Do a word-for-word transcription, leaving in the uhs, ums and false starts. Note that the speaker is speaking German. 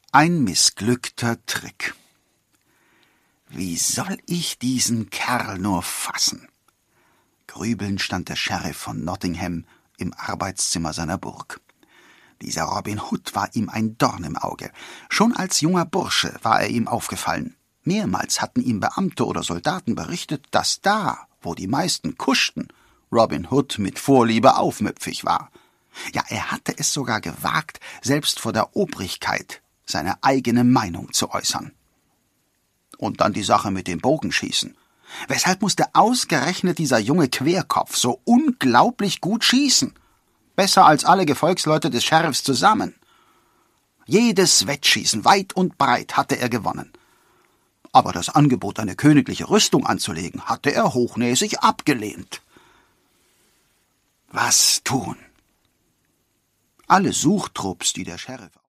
Ein missglückter Trick. Wie soll ich diesen Kerl nur fassen? Grübelnd stand der Sheriff von Nottingham im Arbeitszimmer seiner Burg. Dieser Robin Hood war ihm ein Dorn im Auge. Schon als junger Bursche war er ihm aufgefallen. Mehrmals hatten ihm Beamte oder Soldaten berichtet, dass da, wo die meisten kuschten, Robin Hood mit Vorliebe aufmüpfig war. Ja, er hatte es sogar gewagt, selbst vor der Obrigkeit seine eigene Meinung zu äußern. Und dann die Sache mit dem Bogenschießen. Weshalb musste ausgerechnet dieser junge Querkopf so unglaublich gut schießen? Besser als alle Gefolgsleute des Sheriffs zusammen. Jedes Wettschießen, weit und breit, hatte er gewonnen. Aber das Angebot, eine königliche Rüstung anzulegen, hatte er hochnäsig abgelehnt. Was tun? Alle Suchtrupps, die der Sheriff